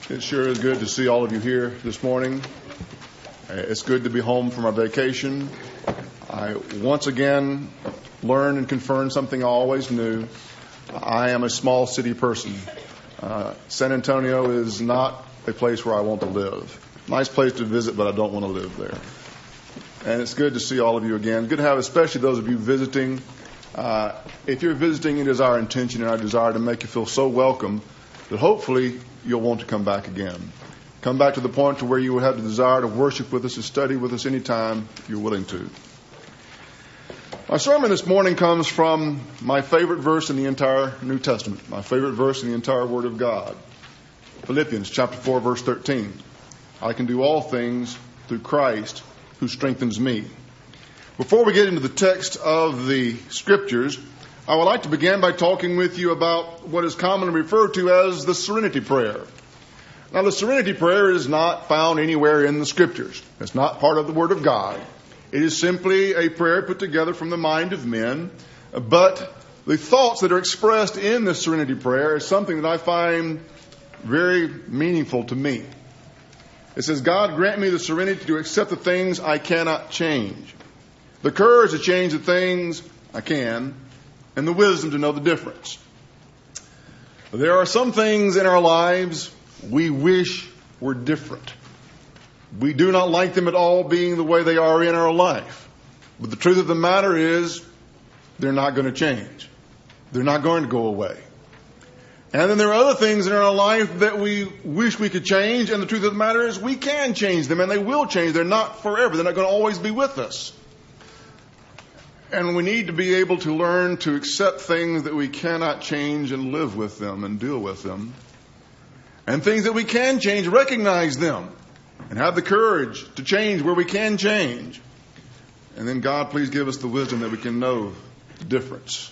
It sure is good to see all of you here this morning. It's good to be home from our vacation. I once again learned and confirmed something I always knew. I am a small city person. San Antonio is not a place where I want to live. Nice place to visit, but I don't want to live there. And it's good to see all of you again. Good to have especially those of you visiting. If you're visiting, it is our intention and our desire to make you feel so welcome that hopefully you'll want to come back again. Come back to the point to where you will have the desire to worship with us and study with us anytime you're willing to. My sermon this morning comes from my favorite verse in the entire New Testament, my favorite verse in the entire Word of God. Philippians chapter 4, verse 13. I can do all things through Christ who strengthens me. Before we get into the text of the Scriptures, I would like to begin by talking with you about what is commonly referred to as the Serenity Prayer. Now, the Serenity Prayer is not found anywhere in the Scriptures. It's not part of the Word of God. It is simply a prayer put together from the mind of men. But the thoughts that are expressed in the Serenity Prayer is something that I find very meaningful to me. It says, God, grant me the serenity to accept the things I cannot change, the courage to change the things I can, and the wisdom to know the difference. There are some things in our lives we wish were different. We do not like them at all being the way they are in our life. But the truth of the matter is, they're not going to change. They're not going to go away. And then there are other things in our life that we wish we could change, and the truth of the matter is we can change them, and they will change. They're not forever. They're not going to always be with us. And we need to be able to learn to accept things that we cannot change and live with them and deal with them. And things that we can change, recognize them and have the courage to change where we can change. And then God, please give us the wisdom that we can know the difference.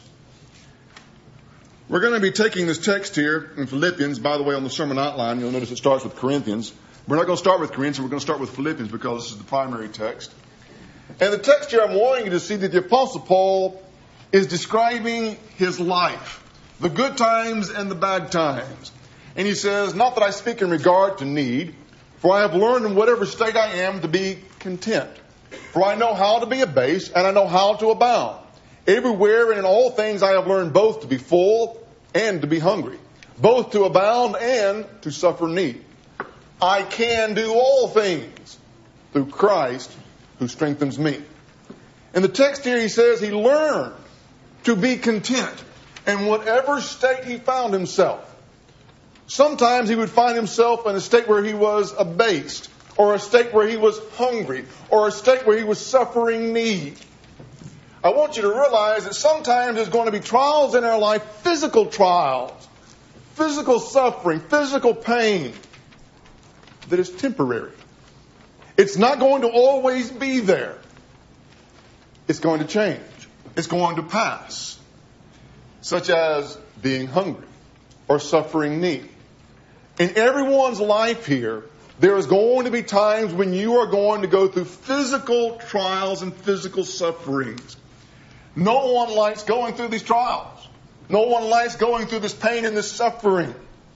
We're going to be taking this text here in Philippians. By the way, on the sermon outline, you'll notice it starts with Corinthians. We're not going to start with Corinthians. We're going to start with Philippians because this is the primary text. And the text here, I'm wanting you to see that the Apostle Paul is describing his life, the good times and the bad times. And he says, not that I speak in regard to need, for I have learned in whatever state I am to be content. For I know how to be abased, and I know how to abound. Everywhere and in all things I have learned both to be full and to be hungry, both to abound and to suffer need. I can do all things through Christ who strengthens me. In the text here, he says he learned to be content in whatever state he found himself. Sometimes he would find himself in a state where he was abased, or a state where he was hungry, or a state where he was suffering need. I want you to realize that sometimes there's going to be trials in our life, physical trials, physical suffering, physical pain, that is temporary. It's not going to always be there. It's going to change. It's going to pass. Such as being hungry or suffering need. In everyone's life here, there is going to be times when you are going to go through physical trials and physical sufferings. No one likes going through these trials. No one likes going through this pain and this suffering.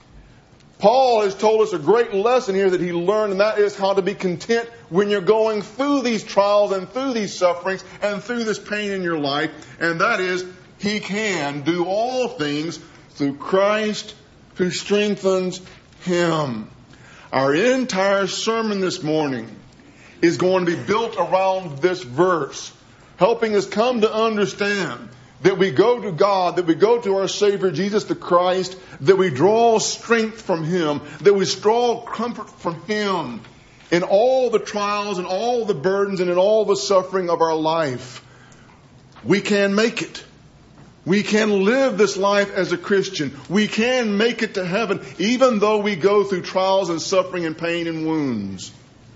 Paul has told us a great lesson here that he learned, and that is how to be content when you're going through these trials and through these sufferings and through this pain in your life. And that is, he can do all things through Christ who strengthens him. Our entire sermon this morning is going to be built around this verse, helping us come to understand that we go to God, that we go to our Savior, Jesus the Christ, that we draw strength from him, that we draw comfort from him in all the trials and all the burdens and in all the suffering of our life. We can make it. We can live this life as a Christian. We can make it to heaven, even though we go through trials and suffering and pain and wounds.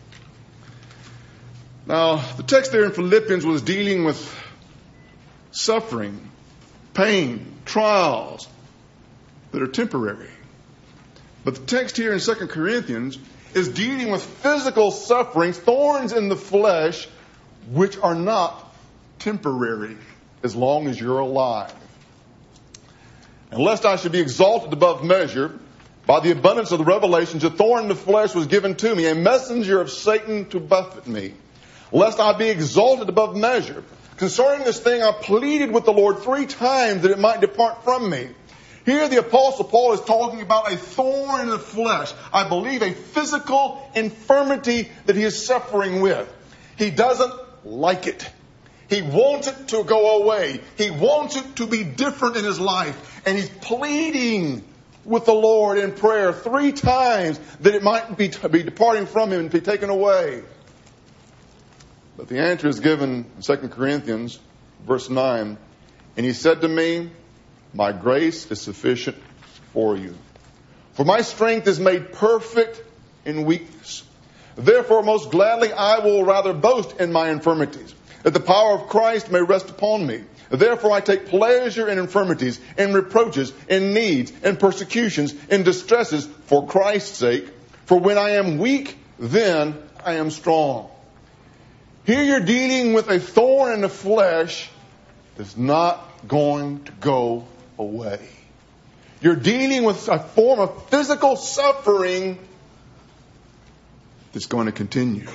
Now, the text there in Philippians was dealing with suffering, pain, trials that are temporary. But the text here in 2 Corinthians is dealing with physical sufferings, thorns in the flesh, which are not temporary as long as you're alive. And lest I should be exalted above measure, By the abundance of the revelations, a thorn in the flesh was given to me, a messenger of Satan to buffet me, lest I be exalted above measure. Concerning this thing, I pleaded with the Lord 3 times that it might depart from me. Here the Apostle Paul is talking about a thorn in the flesh. I believe a physical infirmity that he is suffering with. He doesn't like it. He wants it to go away. He wants it to be different in his life. And he's pleading with the Lord in prayer 3 times that it might be departing from him and be taken away. But the answer is given in 2 Corinthians, verse 9. And he said to me, my grace is sufficient for you. For my strength is made perfect in weakness. Therefore, most gladly I will rather boast in my infirmities, that the power of Christ may rest upon me. Therefore I take pleasure in infirmities, in reproaches, in needs, in persecutions, in distresses, for Christ's sake. For when I am weak, then I am strong. Here you're dealing with a thorn in the flesh that's not going to go away. You're dealing with a form of physical suffering that's going to continue.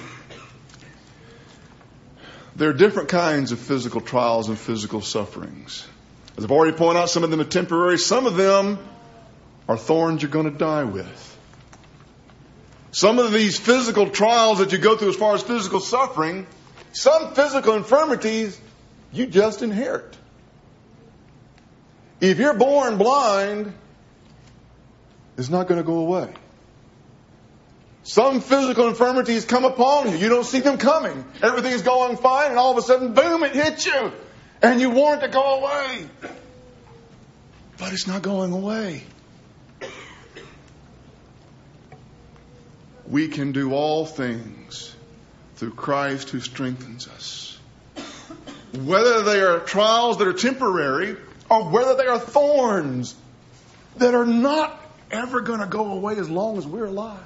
There are different kinds of physical trials and physical sufferings. As I've already pointed out, some of them are temporary. Some of them are thorns you're going to die with. Some of these physical trials that you go through as far as physical suffering, some physical infirmities you just inherit. If you're born blind, it's not going to go away. Some physical infirmities come upon you. You don't see them coming. Everything's going fine, and all of a sudden, boom, it hits you. And you want it to go away. But it's not going away. We can do all things through Christ who strengthens us. Whether they are trials that are temporary or whether they are thorns that are not ever going to go away as long as we're alive.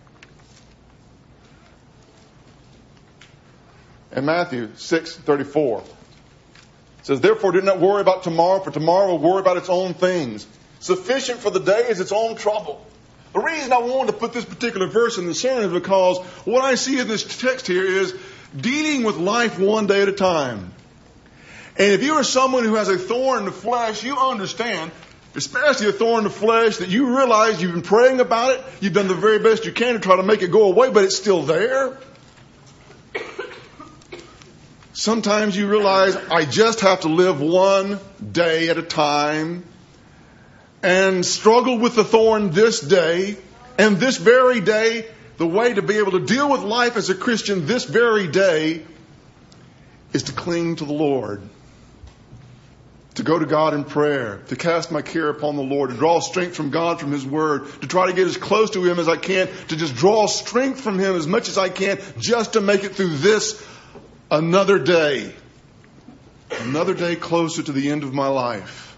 In Matthew 6:34, it says, therefore do not worry about tomorrow, for tomorrow will worry about its own things. Sufficient for the day is its own trouble. The reason I wanted to put this particular verse in the sermon is because what I see in this text here is dealing with life one day at a time. And if you are someone who has a thorn in the flesh, you understand, especially a thorn in the flesh, that you realize you've been praying about it, you've done the very best you can to try to make it go away, but it's still there. Sometimes you realize, I just have to live one day at a time and struggle with the thorn this day. And this very day, the way to be able to deal with life as a Christian this very day is to cling to the Lord. To go to God in prayer, to cast my care upon the Lord, to draw strength from God from His Word, to try to get as close to Him as I can, to just draw strength from Him as much as I can, just to make it through this another day closer to the end of my life.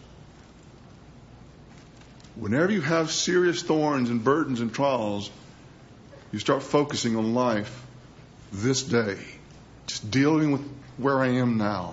Whenever you have serious thorns and burdens and trials, you start focusing on life this day, just dealing with where I am now.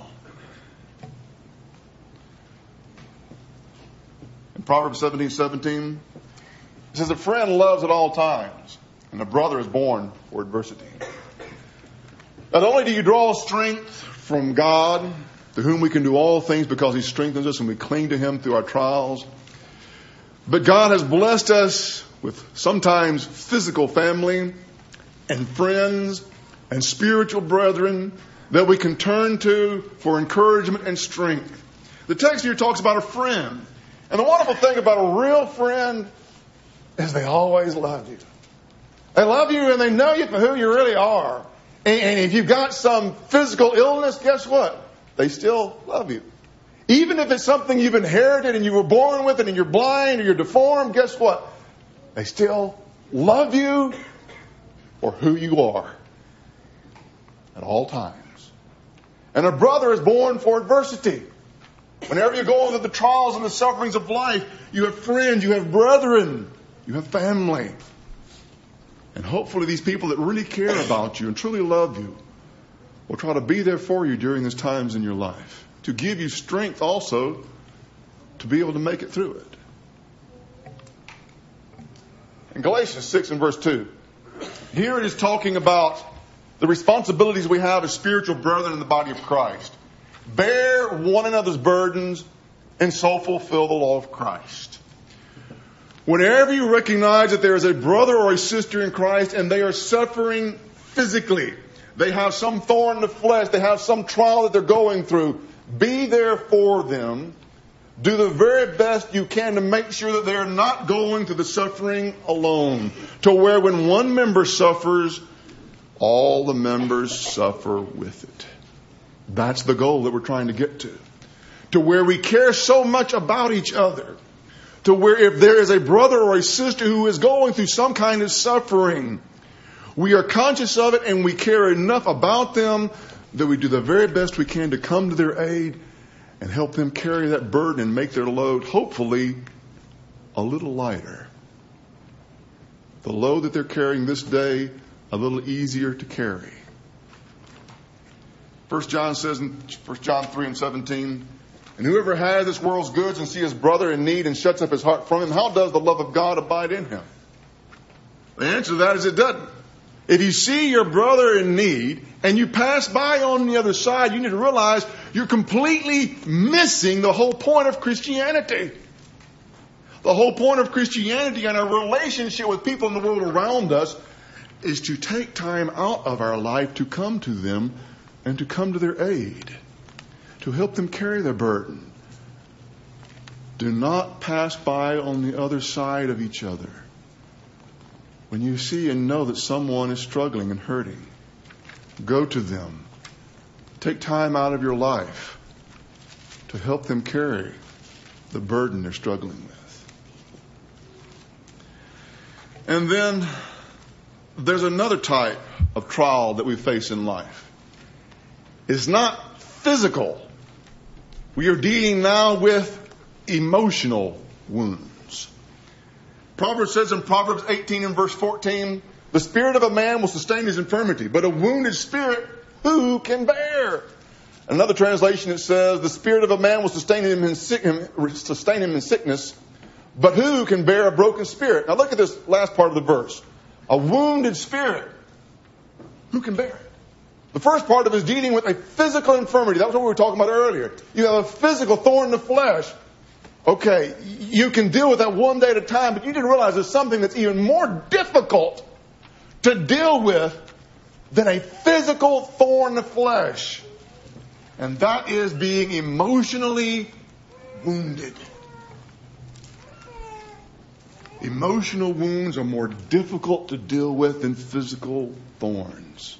In Proverbs 17:17, it says, a friend loves at all times, and a brother is born for adversity. Not only do you draw strength from God, to whom we can do all things because He strengthens us and we cling to Him through our trials, but God has blessed us with sometimes physical family and friends and spiritual brethren that we can turn to for encouragement and strength. The text here talks about a friend. And the wonderful thing about a real friend is they always love you. They love you and they know you for who you really are. And if you've got some physical illness, guess what? They still love you. Even if it's something you've inherited and you were born with it and you're blind or you're deformed, guess what? They still love you for who you are at all times. And a brother is born for adversity. Whenever you're going through the trials and the sufferings of life, you have friends, you have brethren, you have family. And hopefully these people that really care about you and truly love you will try to be there for you during these times in your life, to give you strength also to be able to make it through it. In Galatians 6 and verse 2, here it is talking about the responsibilities we have as spiritual brethren in the body of Christ. Bear one another's burdens and so fulfill the law of Christ. Whenever you recognize that there is a brother or a sister in Christ and they are suffering physically, they have some thorn in the flesh, they have some trial that they're going through, be there for them. Do the very best you can to make sure that they are not going through the suffering alone. To where when one member suffers, all the members suffer with it. That's the goal that we're trying to get to. To where we care so much about each other. To where if there is a brother or a sister who is going through some kind of suffering, we are conscious of it and we care enough about them that we do the very best we can to come to their aid and help them carry that burden and make their load, hopefully, a little lighter. The load that they're carrying this day, a little easier to carry. 1 John says in 1 John 3 and 17, and whoever has this world's goods and sees his brother in need and shuts up his heart from him, how does the love of God abide in him? The answer to that is it doesn't. If you see your brother in need and you pass by on the other side, you need to realize you're completely missing the whole point of Christianity. The whole point of Christianity and our relationship with people in the world around us is to take time out of our life to come to them and to come to their aid, to help them carry their burden. Do not pass by on the other side of each other. When you see and know that someone is struggling and hurting, go to them. Take time out of your life to help them carry the burden they're struggling with. And then there's another type of trial that we face in life. It's not physical. We are dealing now with emotional wounds. Proverbs says in Proverbs 18 and verse 14, the spirit of a man will sustain his infirmity, but a wounded spirit who can bear? Another translation it says, the spirit of a man will sustain him in sickness, but who can bear a broken spirit? Now look at this last part of the verse. A wounded spirit, who can bear it? The first part of it is dealing with a physical infirmity. That was what we were talking about earlier. You have a physical thorn in the flesh. Okay, you can deal with that one day at a time, but you need to realize there's something that's even more difficult to deal with than a physical thorn in the flesh. And that is being emotionally wounded. Emotional wounds are more difficult to deal with than physical thorns.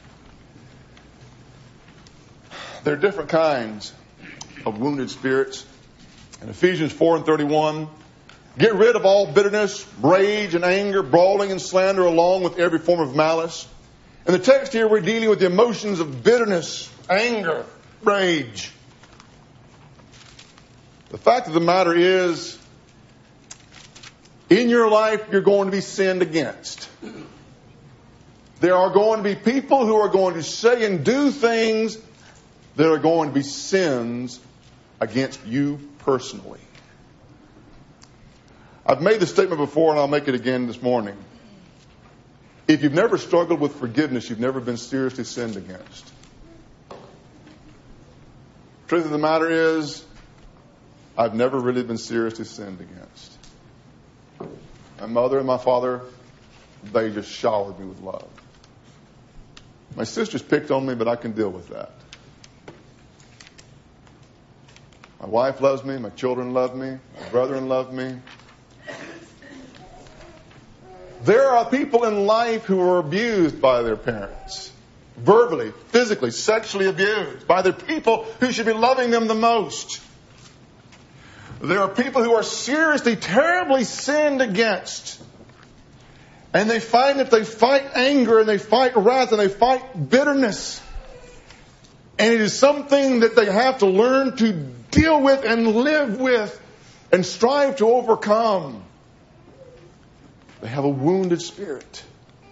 There are different kinds of wounded spirits. In Ephesians 4 and 31, get rid of all bitterness, rage and anger, brawling and slander, along with every form of malice. In the text here, we're dealing with the emotions of bitterness, anger, rage. The fact of the matter is, in your life, you're going to be sinned against. There are going to be people who are going to say and do things that are going to be sins against you personally. I've made the statement before and I'll make it again this morning. If you've never struggled with forgiveness, you've never been seriously sinned against. Truth of the matter is, I've never really been seriously sinned against. My mother and my father, they just showered me with love. My sisters picked on me, but I can deal with that. My wife loves me. My children love me. My brethren love me. There are people in life who are abused by their parents. Verbally, physically, sexually abused by the people who should be loving them the most. There are people who are seriously, terribly sinned against. And they find that they fight anger and they fight wrath and they fight bitterness. And it is something that they have to learn to deal with and live with and strive to overcome. They have a wounded spirit.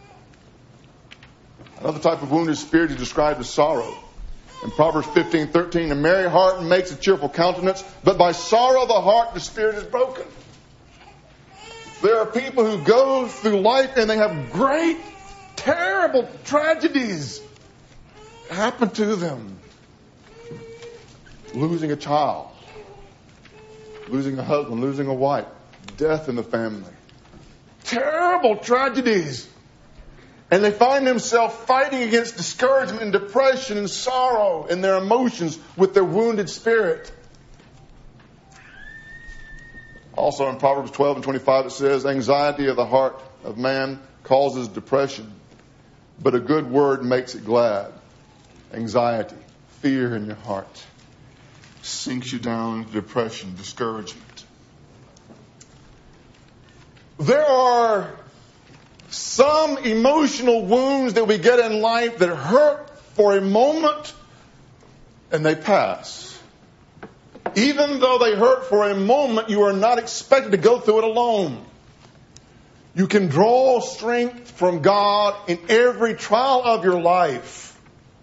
Another type of wounded spirit is described as sorrow. In Proverbs 15:13, a merry heart makes a cheerful countenance, but by sorrow of the heart the spirit is broken. There are people who go through life and they have great, terrible tragedies happen to them. Losing a child, losing a husband, losing a wife, death in the family. Terrible tragedies. And they find themselves fighting against discouragement and depression and sorrow in their emotions with their wounded spirit. Also in Proverbs 12 and 25 it says, anxiety of the heart of man causes depression, but a good word makes it glad. Anxiety, fear in your heart, sinks you down to depression, discouragement. There are some emotional wounds that we get in life that hurt for a moment and they pass. Even though they hurt for a moment, you are not expected to go through it alone. You can draw strength from God in every trial of your life.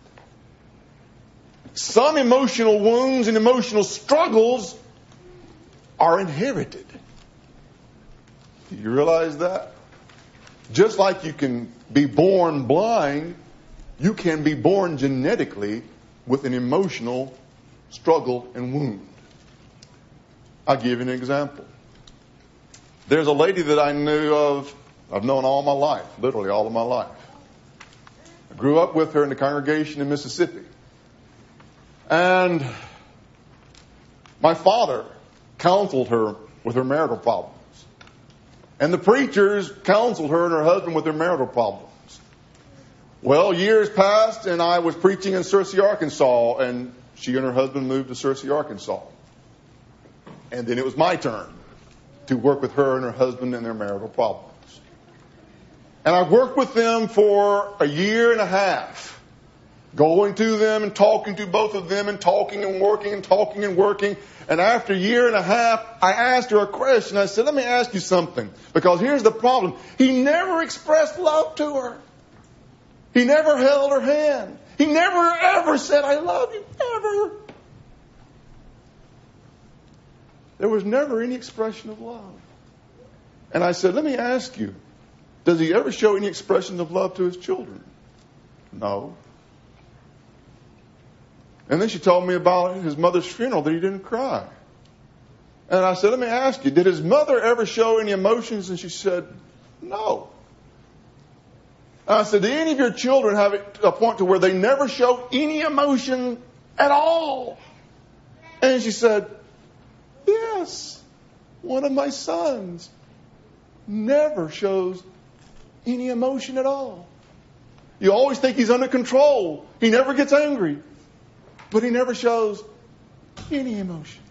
Some emotional wounds and emotional struggles are inherited. Do you realize that? Just like you can be born blind, you can be born genetically with an emotional struggle and wound. I'll give you an example. There's a lady that I knew of, I've known all my life, literally all of my life. I grew up with her in the congregation in Mississippi. And my father counseled her with her marital problems. And the preachers counseled her and her husband with their marital problems. Well, years passed and I was preaching in Searcy, Arkansas, and she and her husband moved to Searcy, Arkansas. And then it was my turn to work with her and her husband and their marital problems. And I worked with them for a year and a half, going to them and talking to both of them and talking and working and talking and working. And after a year and a half, I asked her a question. I said, let me ask you something. Because here's the problem. He never expressed love to her. He never held her hand. He never ever said, I love you, ever. There was never any expression of love. And I said, let me ask you, does he ever show any expression of love to his children? No. And then she told me about his mother's funeral, that he didn't cry. And I said, let me ask you, did his mother ever show any emotions? And she said, no. And I said, do any of your children have a point to where they never show any emotion at all? And she said, yes, one of my sons never shows any emotion at all. You always think he's under control. He never gets angry, but he never shows any emotion.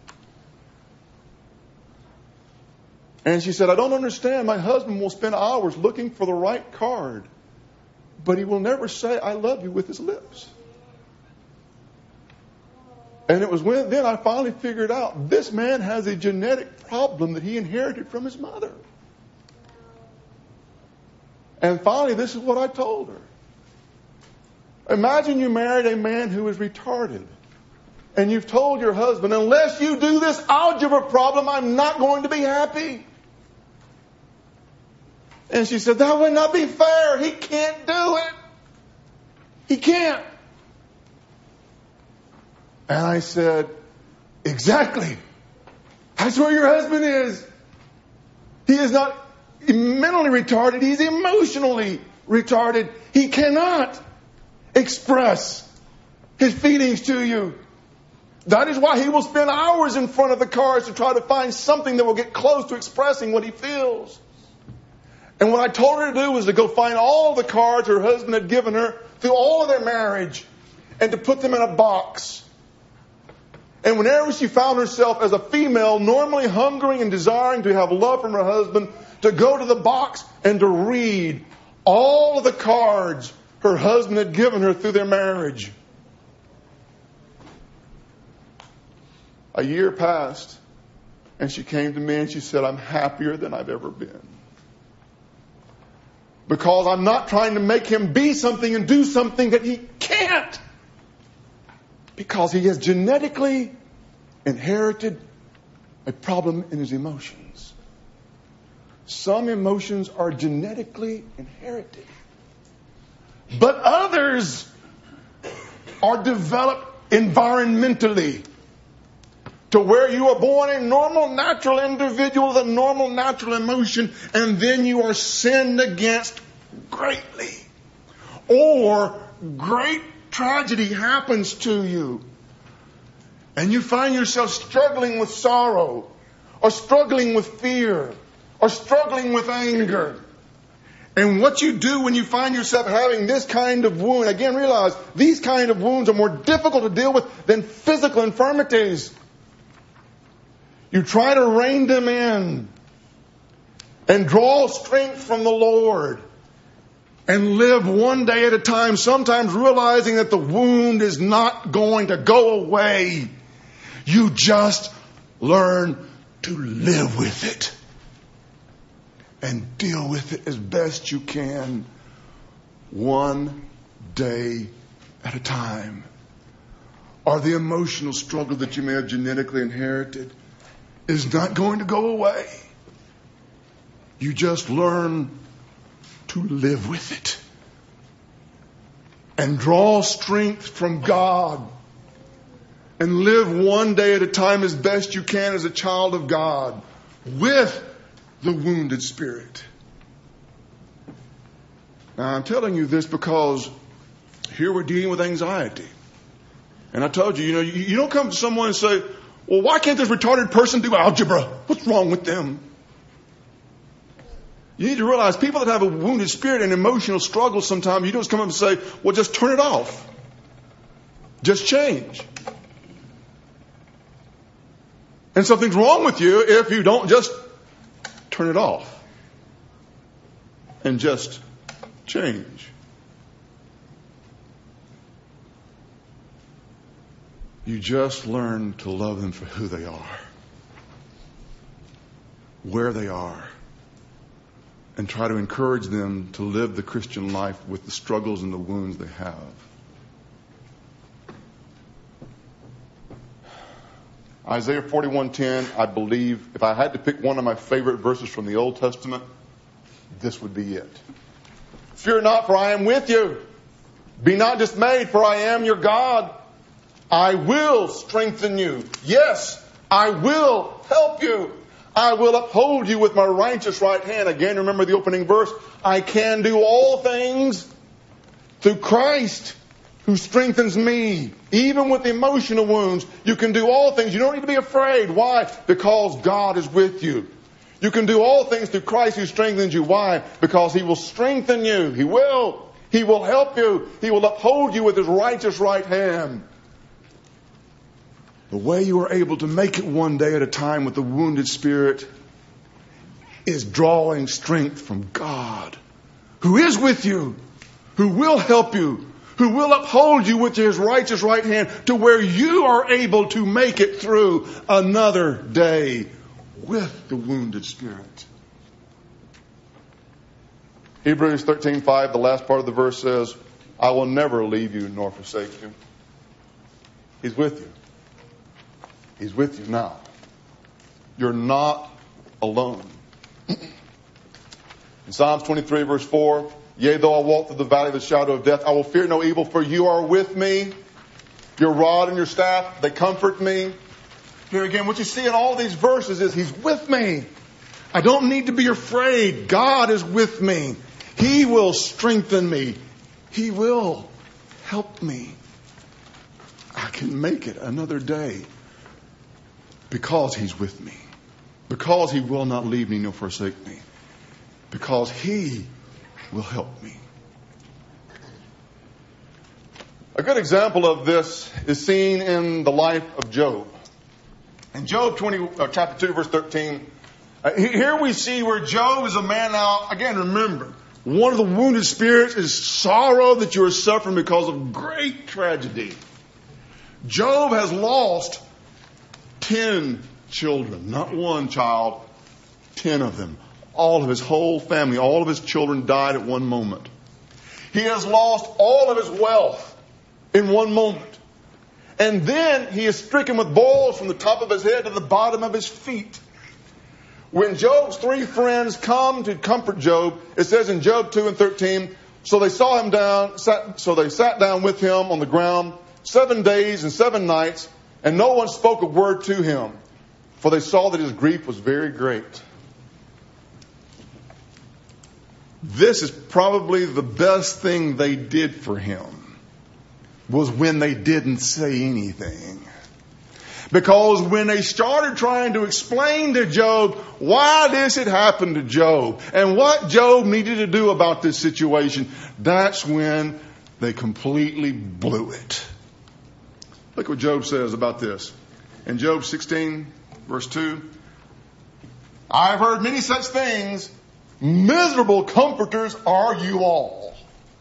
And she said, I don't understand. My husband will spend hours looking for the right card, but he will never say, I love you with his lips. And it was then I finally figured out this man has a genetic problem that he inherited from his mother. And finally, this is what I told her. Imagine you married a man who is retarded. And you've told your husband, unless you do this algebra problem, I'm not going to be happy. And she said, that would not be fair. He can't do it. He can't. And I said, exactly. That's where your husband is. He is not mentally retarded. He's emotionally retarded. He cannot express his feelings to you. That is why he will spend hours in front of the cars to try to find something that will get close to expressing what he feels. And what I told her to do was to go find all the cards her husband had given her through all of their marriage and to put them in a box. And whenever she found herself as a female, normally hungering and desiring to have love from her husband, to go to the box and to read all of the cards her husband had given her through their marriage. A year passed, and she came to me and she said, I'm happier than I've ever been. Because I'm not trying to make him be something and do something that he can't. Because he has genetically inherited a problem in his emotions. Some emotions are genetically inherited, but others are developed environmentally to where you are born a normal, natural individual with a normal, natural emotion, and then you are sinned against greatly. Or great tragedy happens to you, and you find yourself struggling with sorrow, or struggling with fear, or struggling with anger. And what you do when you find yourself having this kind of wound, again, realize these kind of wounds are more difficult to deal with than physical infirmities. You try to rein them in and draw strength from the Lord and live one day at a time, sometimes realizing that the wound is not going to go away. You just learn to live with it and deal with it as best you can, one day at a time. Or the emotional struggle that you may have genetically inherited is not going to go away. You just learn to live with it and draw strength from God and live one day at a time as best you can as a child of God with the wounded spirit. Now, I'm telling you this because here we're dealing with anxiety. And I told you, you don't come to someone and say, well, why can't this retarded person do algebra? What's wrong with them? You need to realize people that have a wounded spirit and emotional struggle sometimes, you don't just come up and say, well, just turn it off. Just change. And something's wrong with you if you don't just turn it off and just change. You just learn to love them for who they are, where they are, and try to encourage them to live the Christian life with the struggles and the wounds they have. Isaiah 41:10, I believe, if I had to pick one of my favorite verses from the Old Testament, this would be it. Fear not, for I am with you. Be not dismayed, for I am your God. I will strengthen you. Yes, I will help you. I will uphold you with my righteous right hand. Again, remember the opening verse. I can do all things through Christ who strengthens me. Even with emotional wounds, you can do all things. You don't need to be afraid. Why? Because God is with you. You can do all things through Christ who strengthens you. Why? Because He will strengthen you. He will. He will help you. He will uphold you with His righteous right hand. The way you are able to make it one day at a time with the wounded spirit is drawing strength from God, who is with you, who will help you, who will uphold you with His righteous right hand to where you are able to make it through another day with the wounded spirit. Hebrews 13:5, the last part of the verse says, I will never leave you nor forsake you. He's with you. He's with you now. You're not alone. In Psalms 23, verse 4, yea, though I walk through the valley of the shadow of death, I will fear no evil, for you are with me. Your rod and your staff, they comfort me. Here again, what you see in all these verses is He's with me. I don't need to be afraid. God is with me. He will strengthen me. He will help me. I can make it another day. Because He's with me. Because He will not leave me nor forsake me. Because He will help me. A good example of this is seen in the life of Job. In Job chapter 2, verse 13, here we see where Job is a man now. Again, remember, one of the wounded spirits is sorrow that you are suffering because of great tragedy. Job has lost 10 children, not one child, 10 of them. All of his whole family, all of his children died at one moment. He has lost all of his wealth in one moment. And then he is stricken with boils from the top of his head to the bottom of his feet. When Job's three friends come to comfort Job, it says in Job 2:13, so they sat down with him on the ground 7 days and 7 nights, and no one spoke a word to him, for they saw that his grief was very great. This is probably the best thing they did for him, was when they didn't say anything. Because when they started trying to explain to Job why this had happened to Job and what Job needed to do about this situation, that's when they completely blew it. Look what Job says about this. In Job 16, verse 2, I've heard many such things. Miserable comforters are you all.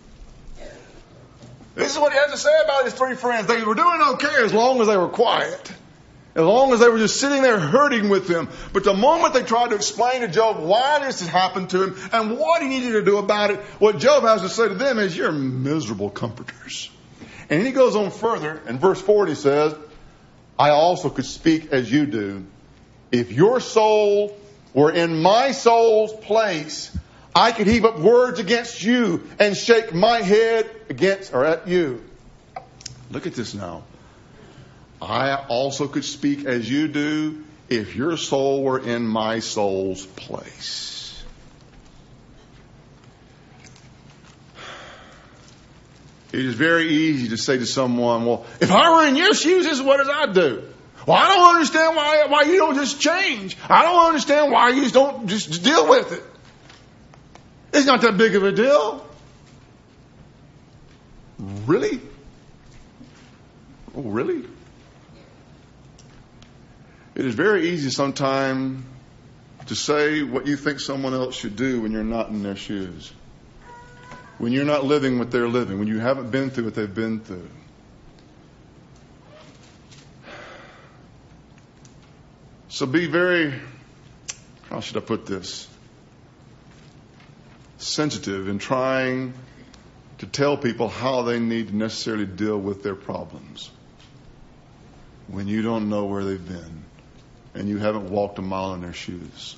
This is what he has to say about his three friends. They were doing okay as long as they were quiet. As long as they were just sitting there hurting with him. But the moment they tried to explain to Job why this had happened to him and what he needed to do about it, what Job has to say to them is, you're miserable comforters. And then he goes on further. In verse 4, he says, I also could speak as you do. If your soul were in my soul's place, I could heap up words against you and shake my head against or at you. Look at this now. I also could speak as you do if your soul were in my soul's place. It is very easy to say to someone, well, if I were in your shoes, this is what I'd do. Well, I don't understand why you don't just change. I don't understand why you don't just deal with it. It's not that big of a deal. Really? Oh, really? It is very easy sometimes to say what you think someone else should do when you're not in their shoes. When you're not living what they're living. When you haven't been through what they've been through. So be very, how should I put this? Sensitive in trying to tell people how they need to necessarily deal with their problems. When you don't know where they've been. And you haven't walked a mile in their shoes.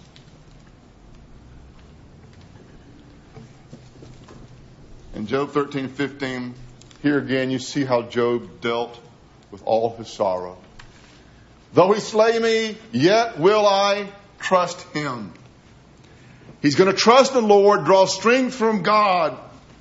In Job 13:15, here again you see how Job dealt with all his sorrow. Though he slay me, yet will I trust him. He's going to trust the Lord, draw strength from God.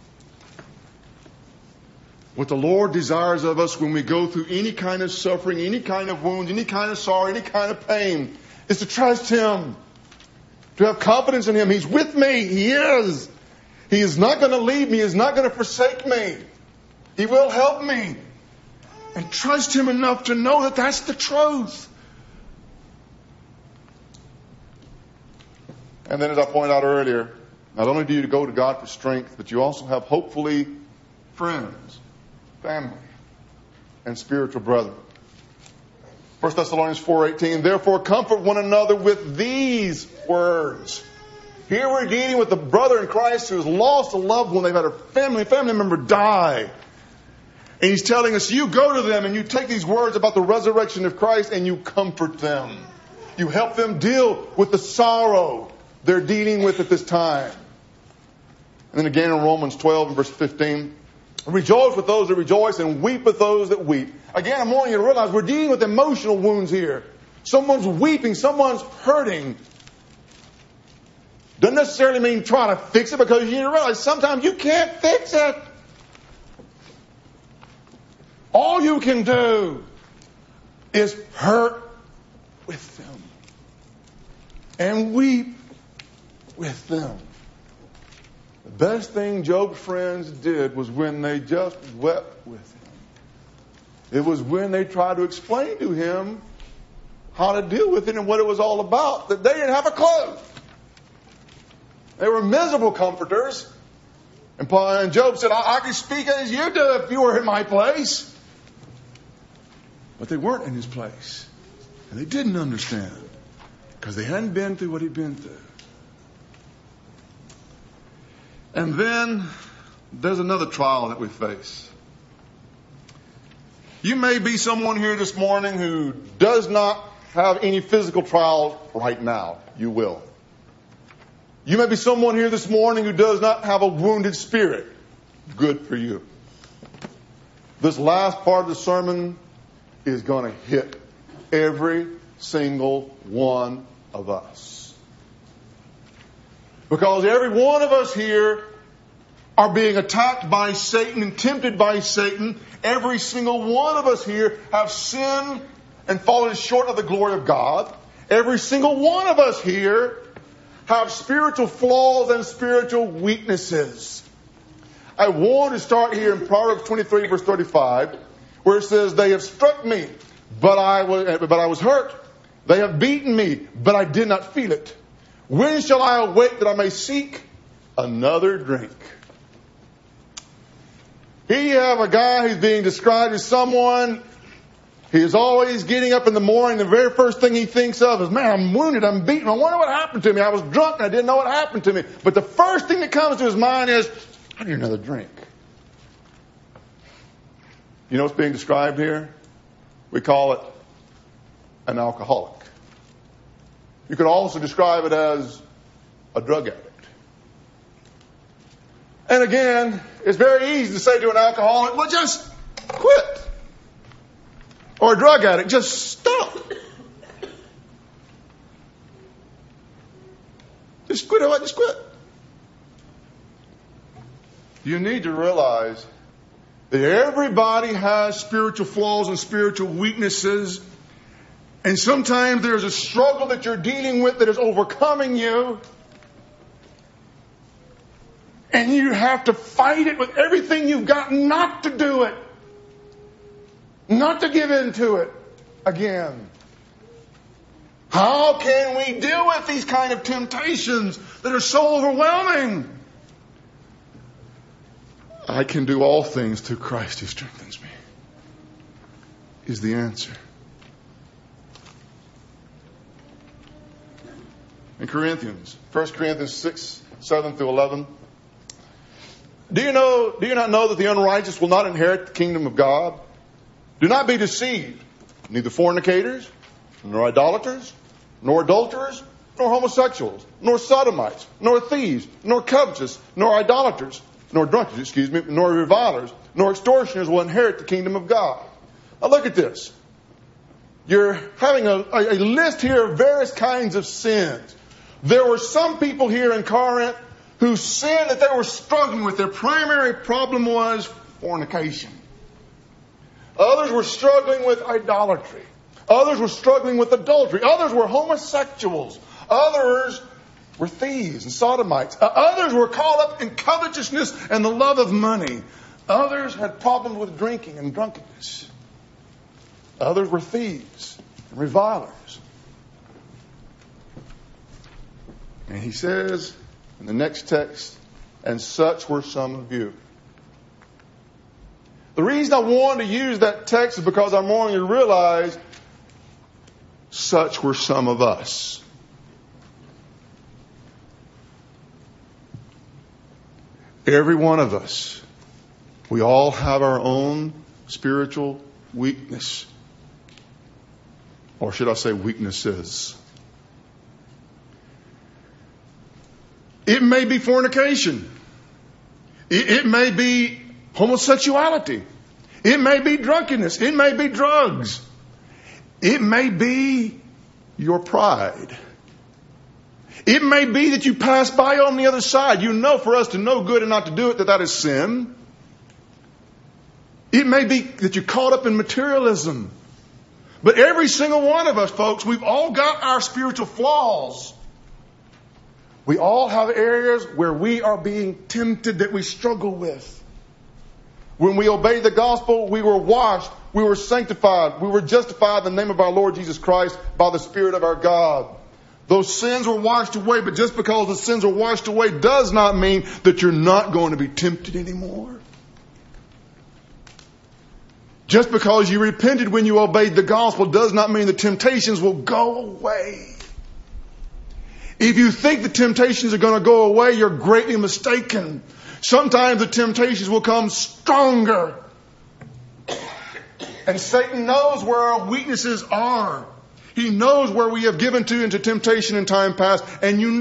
What the Lord desires of us when we go through any kind of suffering, any kind of wounds, any kind of sorrow, any kind of pain, is to trust him. To have confidence in him. He's with me. He is. He is not going to leave me. He is not going to forsake me. He will help me. And trust him enough to know that that's the truth. And then as I pointed out earlier, not only do you go to God for strength, but you also have hopefully friends, family, and spiritual brethren. 1 Thessalonians 4:18, therefore comfort one another with these words. Here we're dealing with a brother in Christ who has lost a loved one. They've had a family member die. And he's telling us, you go to them and you take these words about the resurrection of Christ and you comfort them. You help them deal with the sorrow they're dealing with at this time. And then again in Romans 12 and verse 15, rejoice with those that rejoice and weep with those that weep. Again, I'm wanting you to realize we're dealing with emotional wounds here. Someone's weeping, someone's hurting. Doesn't necessarily mean try to fix it, because you need to realize sometimes you can't fix it. All you can do is hurt with them and weep with them. The best thing Job's friends did was when they just wept with him. It was when they tried to explain to him how to deal with it and what it was all about that they didn't have a clue. They were miserable comforters. And Job said, I could speak as you do if you were in my place. But they weren't in his place. And they didn't understand. Because they hadn't been through what he'd been through. And then there's another trial that we face. You may be someone here this morning who does not have any physical trials right now, you will. You may be someone here this morning who does not have a wounded spirit. Good for you. This last part of the sermon is going to hit every single one of us. Because every one of us here are being attacked by Satan and tempted by Satan. Every single one of us here have sinned and fallen short of the glory of God. Every single one of us here have spiritual flaws and spiritual weaknesses. I want to start here in Proverbs 23, verse 35, where it says, "They have struck me, but I was hurt. They have beaten me, but I did not feel it. When shall I awake that I may seek another drink?" Here you have a guy who's being described as someone, he is always getting up in the morning. The very first thing he thinks of is, man, I'm wounded, I'm beaten. I wonder what happened to me. I was drunk and I didn't know what happened to me. But the first thing that comes to his mind is, I need another drink. You know what's being described here? We call it an alcoholic. You could also describe it as a drug addict. And again, it's very easy to say to an alcoholic, well, just quit. Or a drug addict, just stop. Just quit. Just quit. You need to realize that everybody has spiritual flaws and spiritual weaknesses. And sometimes there's a struggle that you're dealing with that is overcoming you. And you have to fight it with everything you've got not to do it. Not to give in to it again. How can we deal with these kind of temptations that are so overwhelming? I can do all things through Christ who strengthens me, is the answer. In Corinthians, 1 Corinthians 6, 7 through 11. Do you not know that the unrighteous will not inherit the kingdom of God? Do not be deceived. Neither fornicators, nor idolaters, nor adulterers, nor homosexuals, nor sodomites, nor thieves, nor covetous, nor idolaters, nor drunkards, nor revilers, nor extortioners will inherit the kingdom of God. Now look at this. You're having a list here of various kinds of sins. There were some people here in Corinth whose sin that they were struggling with, their primary problem was fornication. Others were struggling with idolatry. Others were struggling with adultery. Others were homosexuals. Others were thieves and sodomites. Others were caught up in covetousness and the love of money. Others had problems with drinking and drunkenness. Others were thieves and revilers. And he says in the next text, and such were some of you. The reason I wanted to use that text is because I wanted you to realize such were some of us. Every one of us, we all have our own spiritual weakness. Or should I say weaknesses? It may be fornication. It may be homosexuality. It may be drunkenness. It may be drugs. It may be your pride. It may be that you pass by on the other side. You know for us to know good and not to do it, that is sin. It may be that you're caught up in materialism. But every single one of us, folks, we've all got our spiritual flaws. We all have areas where we are being tempted that we struggle with. When we obeyed the gospel, we were washed, we were sanctified, we were justified in the name of our Lord Jesus Christ by the Spirit of our God. Those sins were washed away, but just because the sins are washed away does not mean that you're not going to be tempted anymore. Just because you repented when you obeyed the gospel does not mean the temptations will go away. If you think the temptations are going to go away, you're greatly mistaken. Sometimes the temptations will come stronger. And Satan knows where our weaknesses are. He knows where we have given to into temptation in time past. And we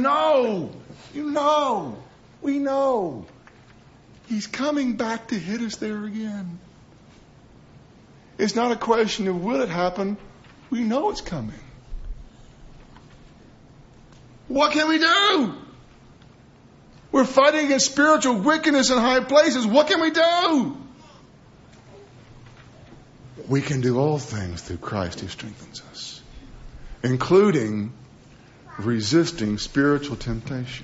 know He's coming back to hit us there again. It's not a question of will it happen. We know it's coming. What can we do? We're fighting against spiritual wickedness in high places. What can we do? We can do all things through Christ who strengthens us, including resisting spiritual temptation.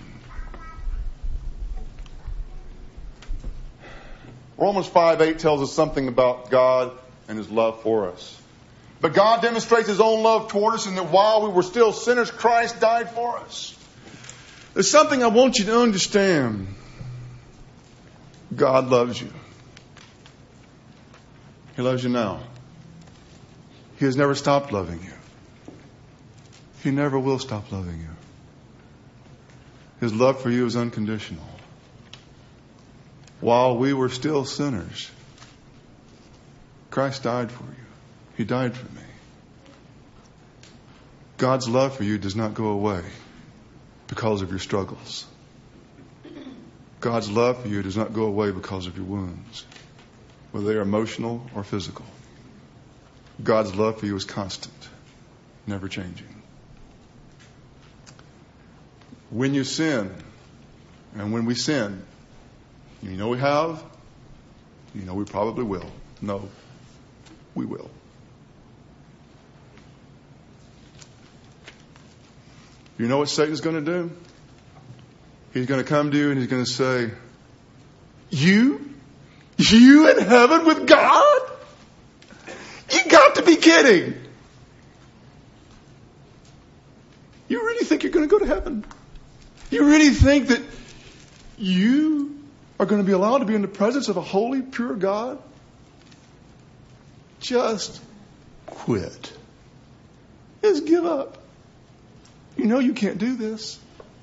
Romans 5:8 tells us something about God and His love for us. But God demonstrates His own love toward us in that while we were still sinners, Christ died for us. There's something I want you to understand. God loves you. He loves you now. He has never stopped loving you. He never will stop loving you. His love for you is unconditional. While we were still sinners, Christ died for you. He died for me. God's love for you does not go away because of your struggles. God's love for you does not go away because of your wounds, whether they are emotional or physical. God's love for you is constant, never changing. When you sin, and when we sin, you know we have, you know we probably will. No, we will. You know what Satan's going to do? He's going to come to you and he's going to say, You in heaven with God? You got to be kidding. You really think you're going to go to heaven? You really think that you are going to be allowed to be in the presence of a holy, pure God? Just quit. Just give up. You know you can't do this.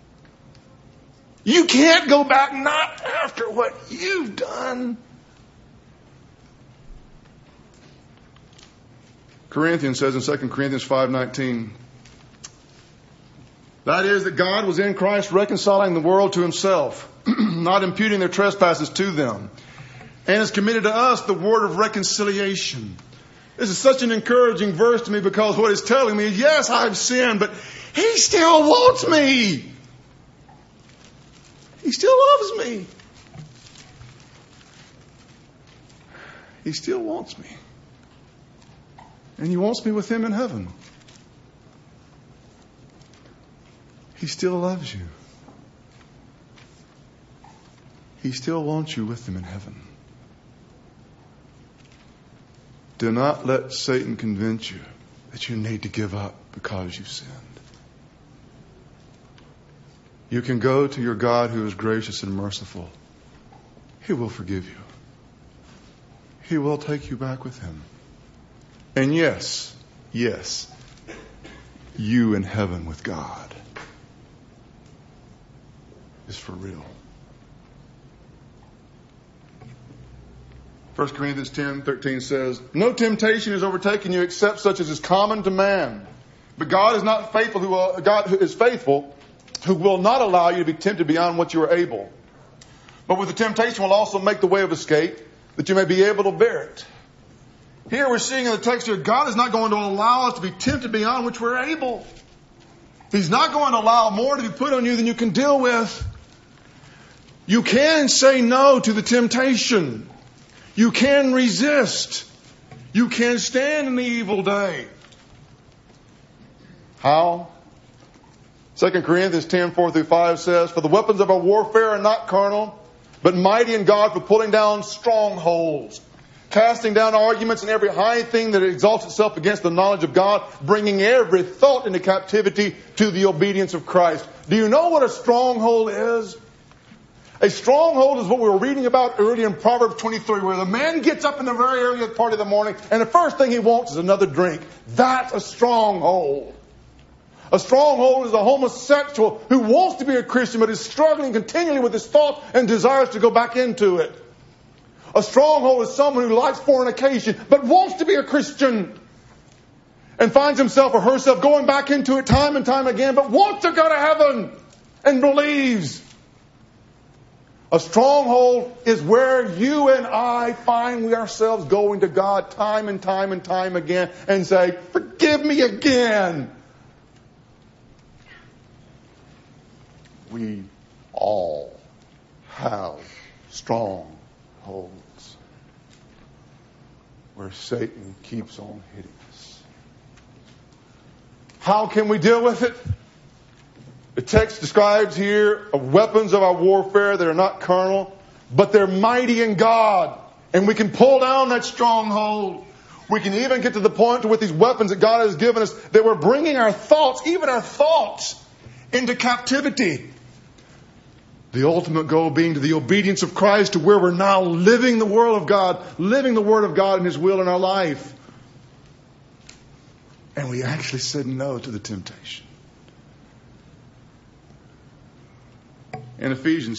You can't go back, not after what you've done. Corinthians says in 2 Corinthians 5:19, that is, that God was in Christ reconciling the world to Himself, not imputing their trespasses to them, and has committed to us the word of reconciliation. This is such an encouraging verse to me because what it's telling me is, yes, I've sinned, but He still wants me. He still loves me. He still wants me. And He wants me with Him in heaven. He still loves you. He still wants you with Him in heaven. Do not let Satan convince you that you need to give up because you've sinned. You can go to your God who is gracious and merciful. He will forgive you. He will take you back with Him. And yes, you in heaven with God is for real. 1 Corinthians 10:13 says, no temptation has overtaken you except such as is common to man. But God is not faithful. God is faithful, who will not allow you to be tempted beyond what you are able. But with the temptation will also make the way of escape, that you may be able to bear it. Here we're seeing in the text here, God is not going to allow us to be tempted beyond which we're able. He's not going to allow more to be put on you than you can deal with. You can say no to the temptation. You can resist. You can stand in the evil day. How? 2 Corinthians 10:4-5 says, for the weapons of our warfare are not carnal, but mighty in God for pulling down strongholds, casting down arguments and every high thing that exalts itself against the knowledge of God, bringing every thought into captivity to the obedience of Christ. Do you know what a stronghold is? A stronghold is what we were reading about earlier in Proverbs 23, where the man gets up in the very early part of the morning, and the first thing he wants is another drink. That's a stronghold. A stronghold is a homosexual who wants to be a Christian, but is struggling continually with his thoughts and desires to go back into it. A stronghold is someone who likes fornication, but wants to be a Christian. and finds himself or herself going back into it time and time again, but wants to go to heaven and believes. A stronghold is where you and I find ourselves going to God time and time and time again and say, forgive me again. We all have strongholds where Satan keeps on hitting us. How can we deal with it? The text describes here weapons of our warfare that are not carnal, but they're mighty in God. And we can pull down that stronghold. We can even get to the point with these weapons that God has given us that we're bringing our thoughts, even our thoughts, into captivity. The ultimate goal being to the obedience of Christ, to where we're now living the Word of God, living the Word of God and His will in our life. And we actually said no to the temptation. In Ephesians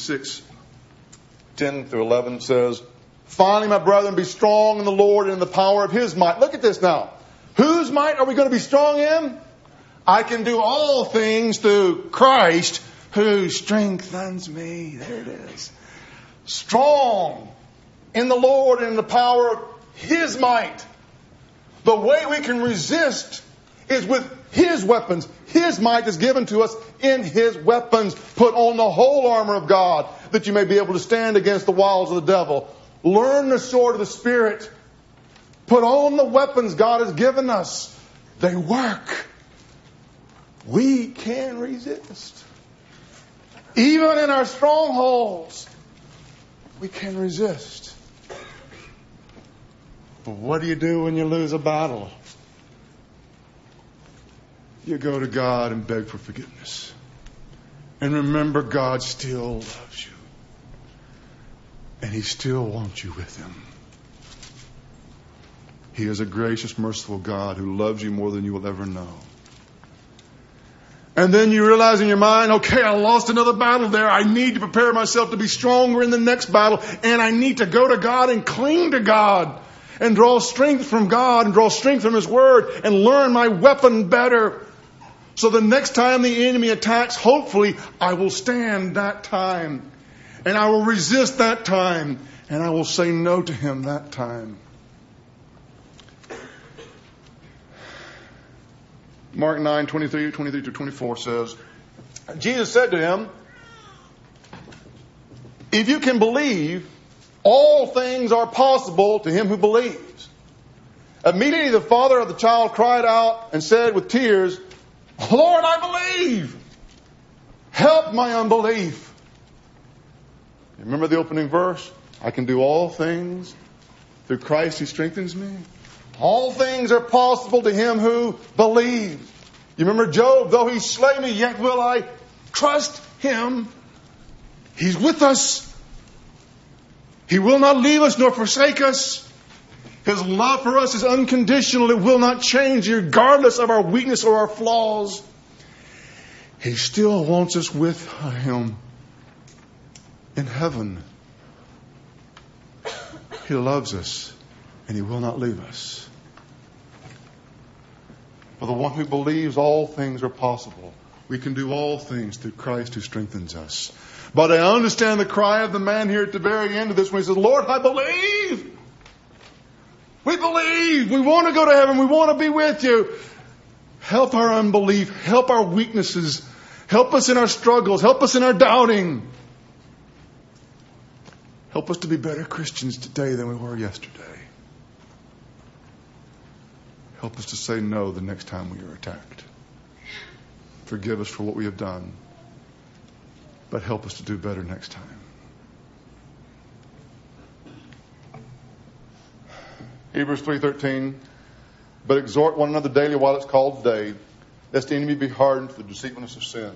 6:10-11 says, finally, my brethren, be strong in the Lord and in the power of His might. Look at this now. Whose might are we going to be strong in? I can do all things through Christ who strengthens me. There it is. Strong in the Lord and in the power of His might. The way we can resist is with His weapons. His might is given to us in His weapons. Put on the whole armor of God that you may be able to stand against the wiles of the devil. Learn the sword of the Spirit. Put on the weapons God has given us. They work. We can resist. Even in our strongholds, we can resist. But what do you do when you lose a battle? You go to God and beg for forgiveness. And remember, God still loves you. And He still wants you with Him. He is a gracious, merciful God who loves you more than you will ever know. And then you realize in your mind, okay, I lost another battle there. I need to prepare myself to be stronger in the next battle. And I need to go to God and cling to God. And draw strength from God and draw strength from His Word. And learn my weapon better. So the next time the enemy attacks, hopefully I will stand that time. And I will resist that time. And I will say no to him that time. Mark 9:23-24 says, Jesus said to him, if you can believe, all things are possible to him who believes. Immediately the father of the child cried out and said with tears, Lord, I believe. Help my unbelief. Remember the opening verse? I can do all things through Christ who strengthens me. All things are possible to him who believes. You remember Job? Though he slay me, yet will I trust him. He's with us. He will not leave us nor forsake us. His love for us is unconditional. It will not change regardless of our weakness or our flaws. He still wants us with him in heaven. He loves us and he will not leave us. For the one who believes all things are possible. We can do all things through Christ who strengthens us. But I understand the cry of the man here at the very end of this when he says, Lord, I believe. We believe. We want to go to heaven. We want to be with you. Help our unbelief. Help our weaknesses. Help us in our struggles. Help us in our doubting. Help us to be better Christians today than we were yesterday. Help us to say no the next time we are attacked. Forgive us for what we have done. But help us to do better next time. Hebrews 3:13, but exhort one another daily while it's called today, lest the enemy be hardened to the deceitfulness of sin.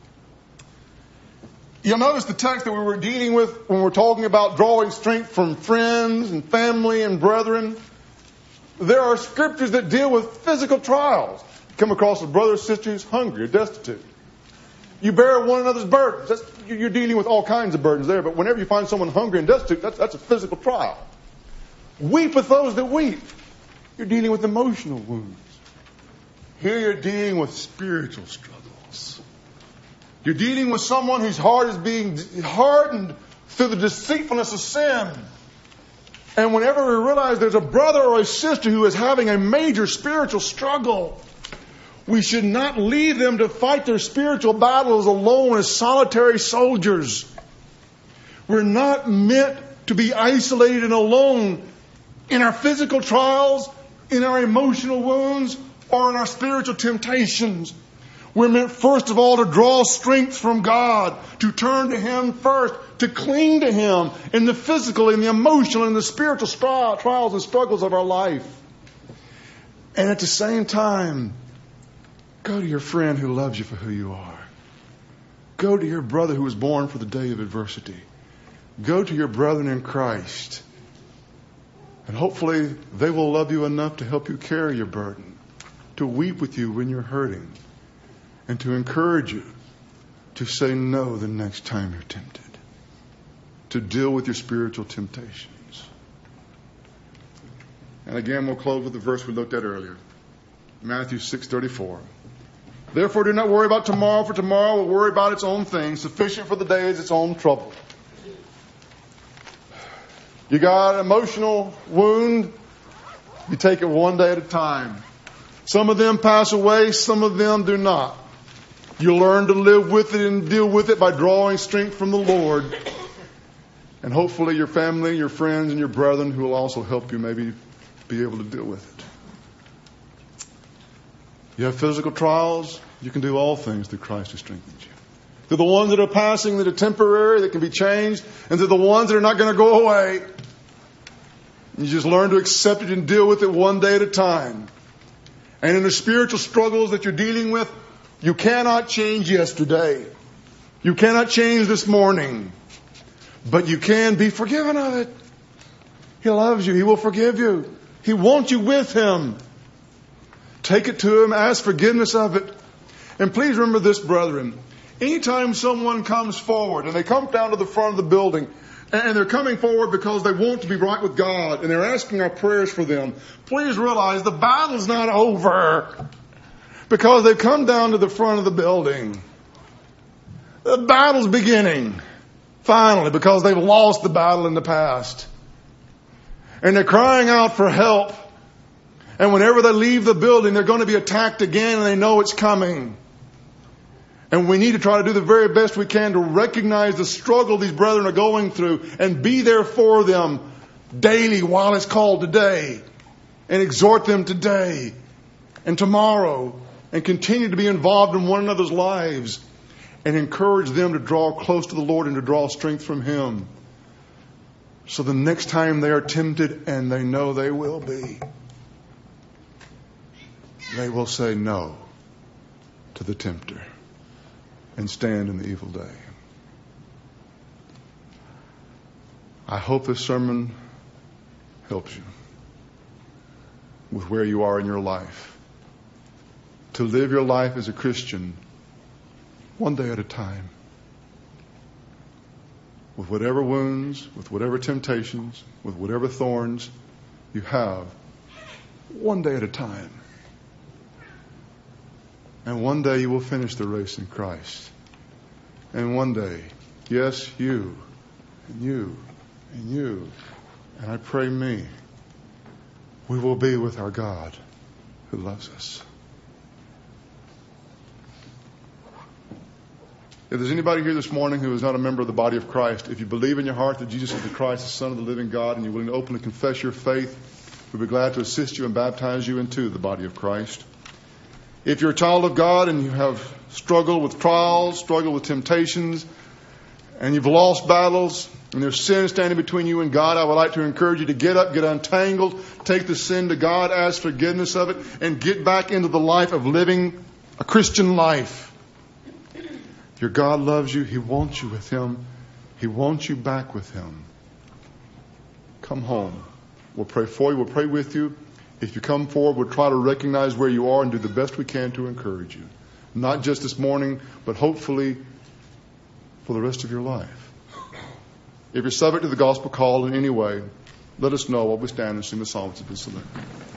You'll notice the text that we were dealing with when we're talking about drawing strength from friends and family and brethren. There are scriptures that deal with physical trials. You come across a brother or sister who's hungry or destitute. You bear one another's burdens. You're dealing with all kinds of burdens there, but whenever you find someone hungry and destitute, that's a physical trial. Weep with those that weep. You're dealing with emotional wounds. Here you're dealing with spiritual struggles. You're dealing with someone whose heart is being hardened through the deceitfulness of sin. And whenever we realize there's a brother or a sister who is having a major spiritual struggle, we should not leave them to fight their spiritual battles alone as solitary soldiers. We're not meant to be isolated and alone in our physical trials, in our emotional wounds, or in our spiritual temptations. We're meant, first of all, to draw strength from God, to turn to Him first, to cling to Him in the physical, in the emotional, in the spiritual trials and struggles of our life. And at the same time, go to your friend who loves you for who you are. Go to your brother who was born for the day of adversity. Go to your brethren in Christ. And hopefully they will love you enough to help you carry your burden, to weep with you when you're hurting, and to encourage you to say no the next time you're tempted, to deal with your spiritual temptations. And again, we'll close with the verse we looked at earlier, Matthew 6:34. Therefore, do not worry about tomorrow, for tomorrow will worry about its own things. Sufficient for the day is its own trouble. You got an emotional wound, you take it one day at a time. Some of them pass away, some of them do not. You learn to live with it and deal with it by drawing strength from the Lord. And hopefully your family, your friends, and your brethren who will also help you maybe be able to deal with it. You have physical trials, you can do all things through Christ who strengthens you. They're the ones that are passing, that are temporary, that can be changed, and they're the ones that are not going to go away. You just learn to accept it and deal with it one day at a time. And in the spiritual struggles that you're dealing with, you cannot change yesterday. You cannot change this morning. But you can be forgiven of it. He loves you. He will forgive you. He wants you with Him. Take it to Him. Ask forgiveness of it. And please remember this, brethren. Anytime someone comes forward, and they come down to the front of the building, and they're coming forward because they want to be right with God, and they're asking our prayers for them, please realize the battle's not over because they've come down to the front of the building. The battle's beginning, finally, because they've lost the battle in the past. And they're crying out for help. And whenever they leave the building, they're going to be attacked again, and they know it's coming. And we need to try to do the very best we can to recognize the struggle these brethren are going through and be there for them daily while it's called today. And exhort them today and tomorrow. And continue to be involved in one another's lives. And encourage them to draw close to the Lord and to draw strength from Him. So the next time they are tempted, and they know they will be, they will say no to the tempter and stand in the evil day. I hope this sermon helps you with where you are in your life. To live your life as a Christian one day at a time. With whatever wounds, with whatever temptations, with whatever thorns you have, one day at a time. And one day you will finish the race in Christ. And one day, yes, you, and you, and you, and I pray me, we will be with our God who loves us. If there's anybody here this morning who is not a member of the body of Christ, if you believe in your heart that Jesus is the Christ, the Son of the living God, and you're willing to openly confess your faith, we'll be glad to assist you and baptize you into the body of Christ. If you're a child of God and you have struggled with trials, struggled with temptations, and you've lost battles, and there's sin standing between you and God, I would like to encourage you to get up, get untangled, take the sin to God, ask forgiveness of it, and get back into the life of living a Christian life. Your God loves you. He wants you with Him. He wants you back with Him. Come home. We'll pray for you. We'll pray with you. If you come forward, we'll try to recognize where you are and do the best we can to encourage you. Not just this morning, but hopefully for the rest of your life. If you're subject to the gospel call in any way, let us know while we stand and sing the psalms of this select.